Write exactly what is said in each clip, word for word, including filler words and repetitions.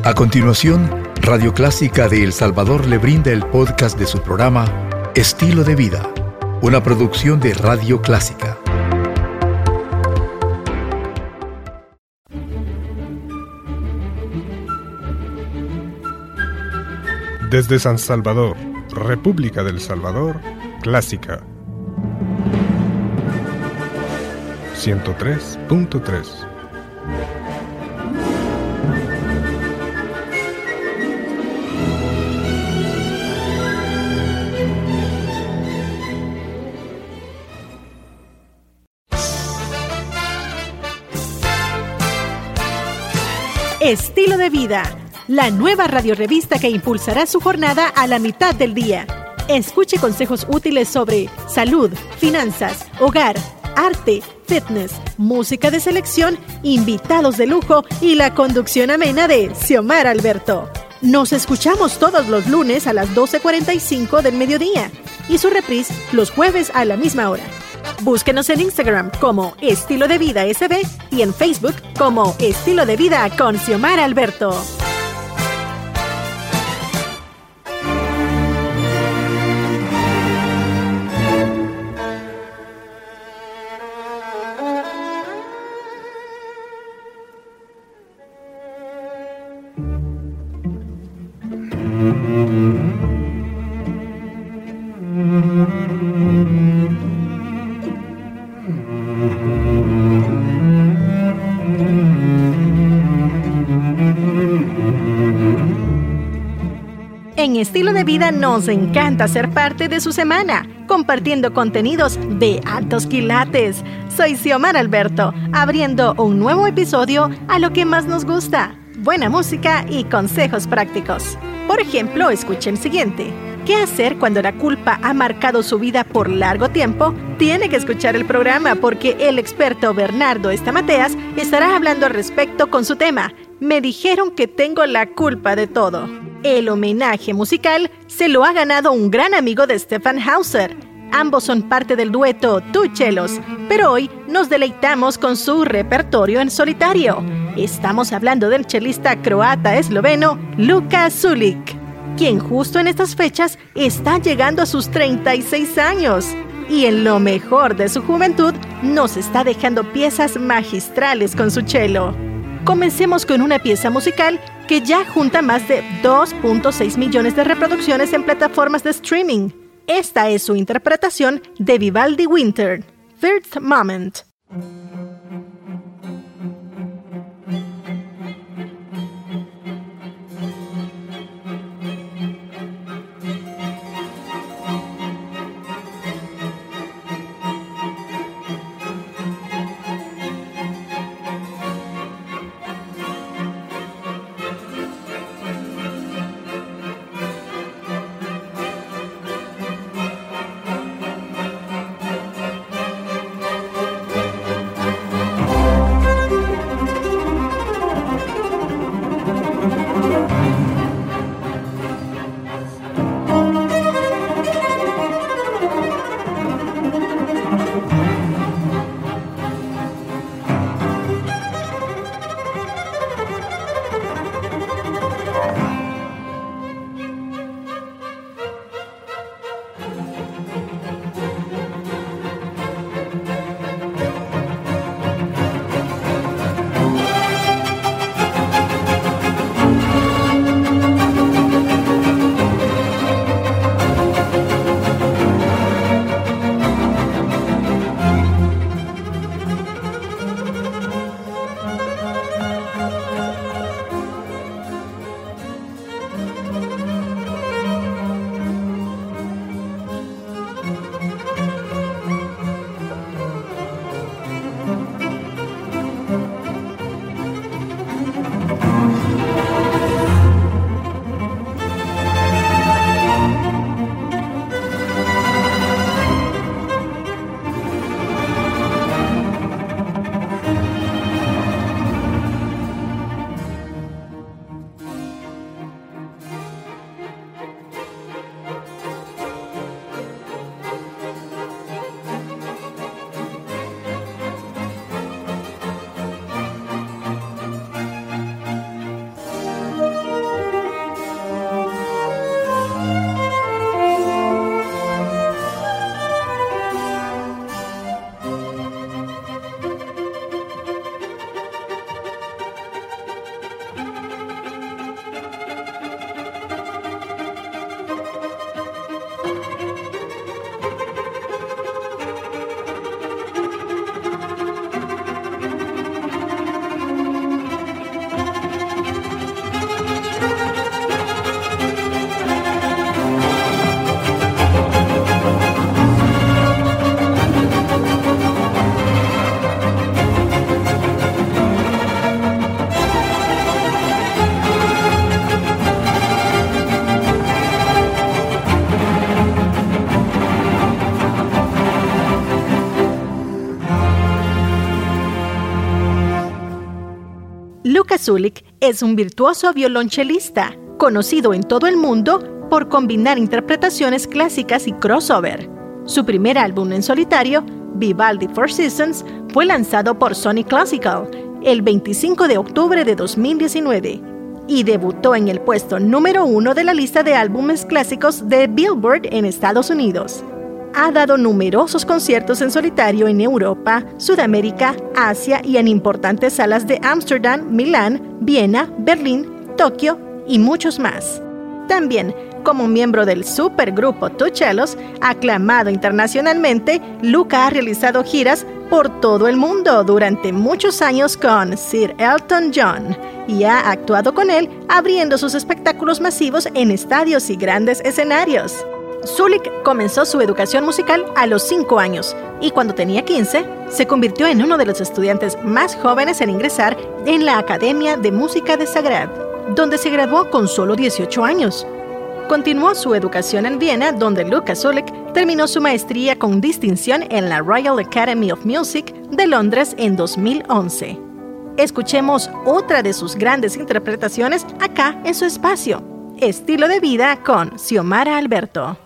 A continuación, Radio Clásica de El Salvador le brinda el podcast de su programa Estilo de Vida, una producción de Radio Clásica. Desde San Salvador, República del Salvador, Clásica ciento tres punto tres. Estilo de Vida, la nueva radiorevista que impulsará su jornada a la mitad del día. Escuche consejos útiles sobre salud, finanzas, hogar, arte, fitness, música de selección, invitados de lujo y la conducción amena de Xiomara Alberto. Nos escuchamos todos los lunes a las doce cuarenta y cinco del mediodía y su reprise los jueves a la misma hora. Búsquenos en Instagram como Estilo de Vida S B y en Facebook como Estilo de Vida con Xiomara Alberto. En Estilo de Vida nos encanta ser parte de su semana, compartiendo contenidos de altos quilates. Soy Xiomara Alberto, abriendo un nuevo episodio a lo que más nos gusta, buena música y consejos prácticos. Por ejemplo, escuche el siguiente. ¿Qué hacer cuando la culpa ha marcado su vida por largo tiempo? Tiene que escuchar el programa porque el experto Bernardo Estamateas estará hablando al respecto con su tema Me dijeron que tengo la culpa de todo. El homenaje musical se lo ha ganado un gran amigo de Stefan Hauser. Ambos son parte del dueto Tu Chelos, pero hoy nos deleitamos con su repertorio en solitario. Estamos hablando del chelista croata-esloveno Luka Sulik, quien justo en estas fechas está llegando a sus treinta y seis años. Y en lo mejor de su juventud, nos está dejando piezas magistrales con su chelo. Comencemos con una pieza musical que ya junta más de dos punto seis millones de reproducciones en plataformas de streaming. Esta es su interpretación de Vivaldi Winter, First Moment. Luka Sulik es un virtuoso violonchelista, conocido en todo el mundo por combinar interpretaciones clásicas y crossover. Su primer álbum en solitario, Vivaldi Four Seasons, fue lanzado por Sony Classical el veinticinco de octubre de dos mil diecinueve y debutó en el puesto número uno de la lista de álbumes clásicos de Billboard en Estados Unidos. Ha dado numerosos conciertos en solitario en Europa, Sudamérica, Asia y en importantes salas de Ámsterdam, Milán, Viena, Berlín, Tokio y muchos más. También, como miembro del supergrupo Two Cellos, aclamado internacionalmente, Luka ha realizado giras por todo el mundo durante muchos años con Sir Elton John y ha actuado con él abriendo sus espectáculos masivos en estadios y grandes escenarios. Sulik comenzó su educación musical a los cinco años y cuando tenía quince, se convirtió en uno de los estudiantes más jóvenes en ingresar en la Academia de Música de Zagreb, donde se graduó con solo dieciocho años. Continuó su educación en Viena, donde Luka Sulik terminó su maestría con distinción en la Royal Academy of Music de Londres en dos mil once. Escuchemos otra de sus grandes interpretaciones acá en su espacio, Estilo de Vida con Xiomara Alberto.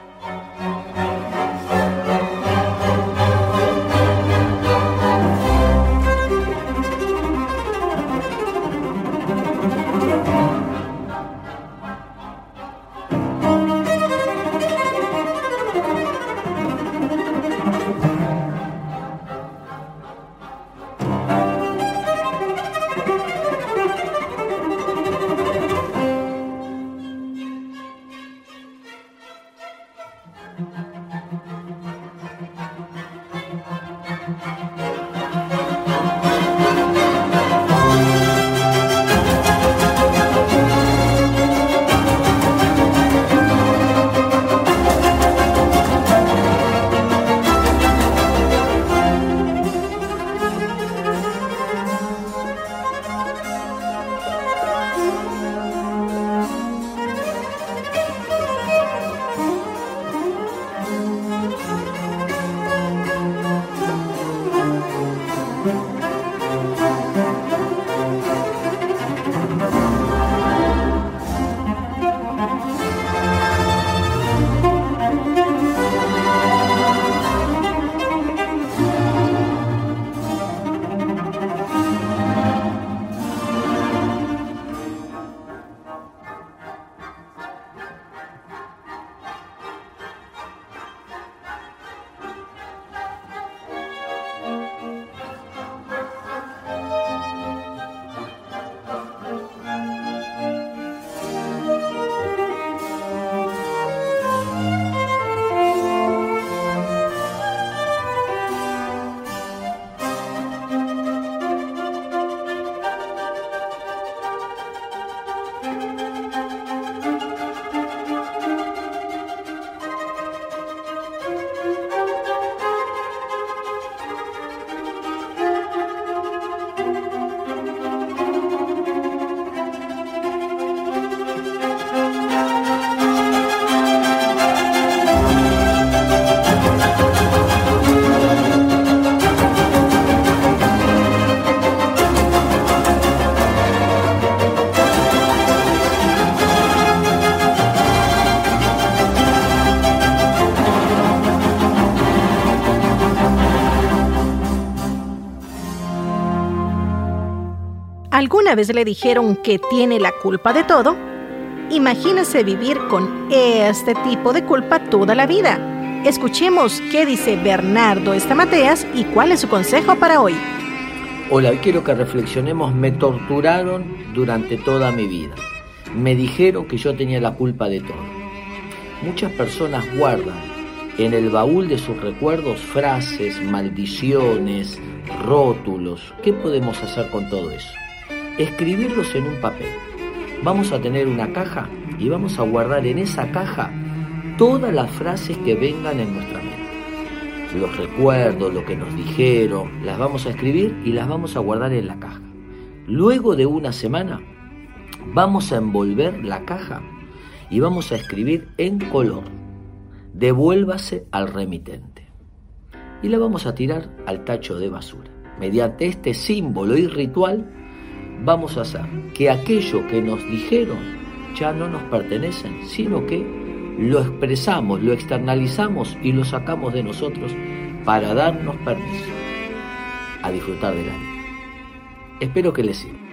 ¿Alguna vez le dijeron que tiene la culpa de todo? Imagínese vivir con este tipo de culpa toda la vida. Escuchemos qué dice Bernardo Estamateas y cuál es su consejo para hoy. Hola, hoy quiero que reflexionemos. Me torturaron durante toda mi vida. Me dijeron que yo tenía la culpa de todo. Muchas personas guardan en el baúl de sus recuerdos frases, maldiciones, rótulos. ¿Qué podemos hacer con todo eso? Escribirlos en un papel. Vamos a tener una caja y vamos a guardar en esa caja todas las frases que vengan en nuestra mente. Los recuerdos, lo que nos dijeron, las vamos a escribir y las vamos a guardar en la caja. Luego de una semana, vamos a envolver la caja y vamos a escribir en color: devuélvase al remitente. Y la vamos a tirar al tacho de basura. Mediante este símbolo y ritual, vamos a hacer que aquello que nos dijeron ya no nos pertenece, sino que lo expresamos, lo externalizamos y lo sacamos de nosotros para darnos permiso a disfrutar de la vida. Espero que les sirva.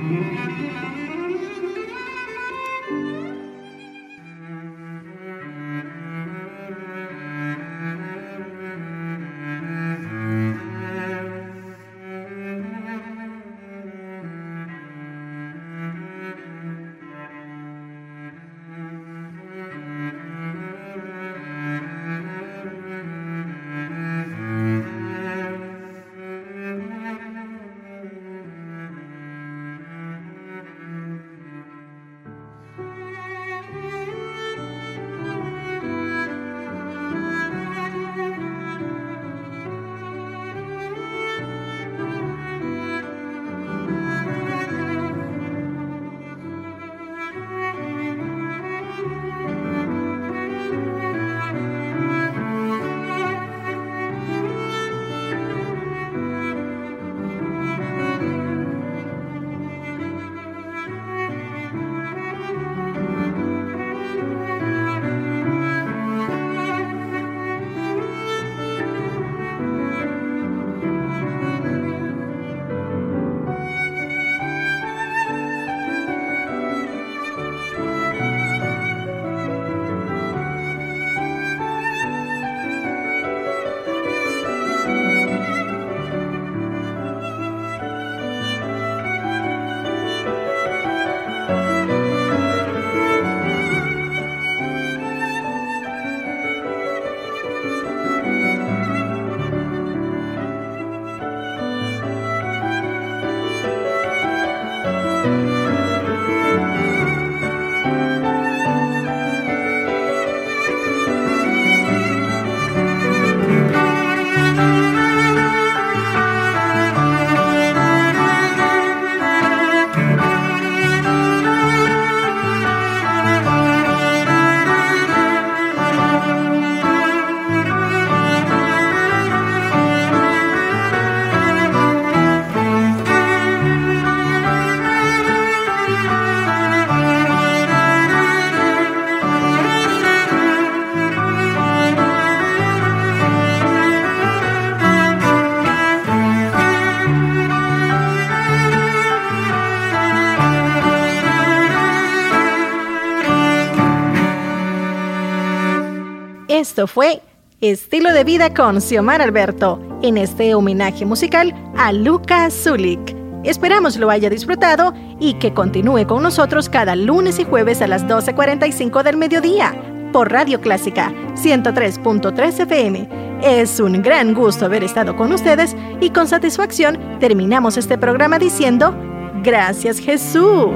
Esto fue Estilo de Vida con Xiomara Alberto, en este homenaje musical a Luka Zulik. Esperamos lo haya disfrutado y que continúe con nosotros cada lunes y jueves a las doce cuarenta y cinco del mediodía por Radio Clásica ciento tres punto tres F M. Es un gran gusto haber estado con ustedes y con satisfacción terminamos este programa diciendo gracias Jesús.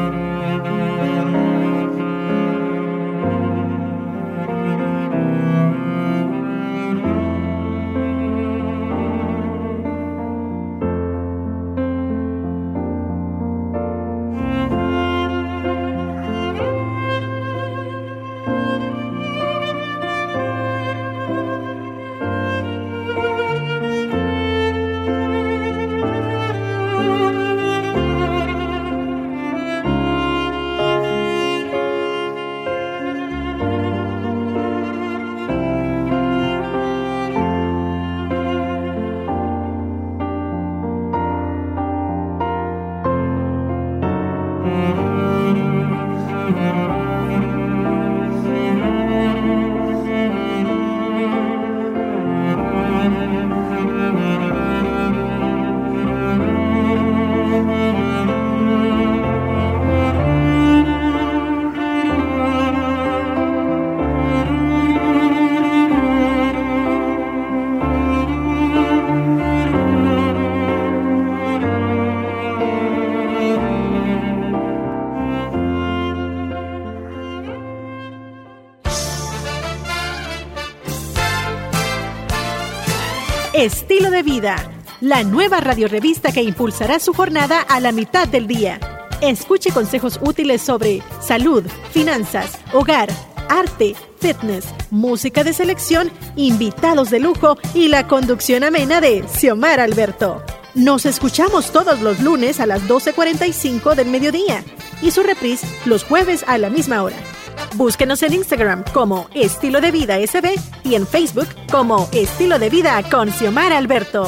Estilo de Vida, la nueva radiorevista que impulsará su jornada a la mitad del día. Escuche consejos útiles sobre salud, finanzas, hogar, arte, fitness, música de selección, invitados de lujo y la conducción amena de Xiomara Alberto. Nos escuchamos todos los lunes a las doce cuarenta y cinco del mediodía y su reprise los jueves a la misma hora. Búsquenos en Instagram como Estilo de Vida S B y en Facebook como Estilo de Vida con Xiomara Alberto.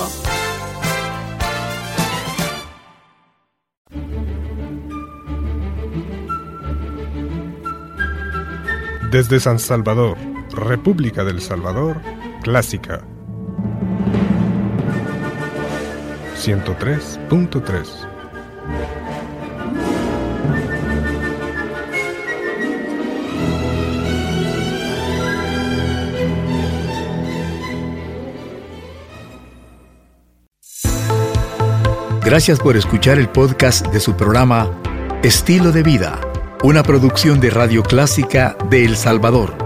Desde San Salvador, República del Salvador, Clásica ciento tres punto tres. Gracias por escuchar el podcast de su programa Estilo de Vida, una producción de Radio Clásica de El Salvador.